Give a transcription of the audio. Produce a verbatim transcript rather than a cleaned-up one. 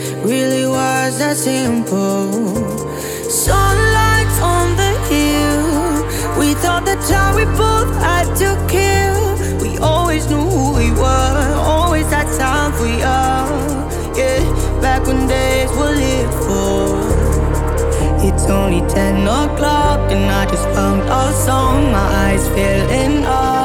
really was that simple. Sunlight on the hill. We thought the time we both had to kill. We always knew who we were, always had time for you. Yeah, back when days were lit for. It's only ten o'clock and I just found our song. My eyes fill in up.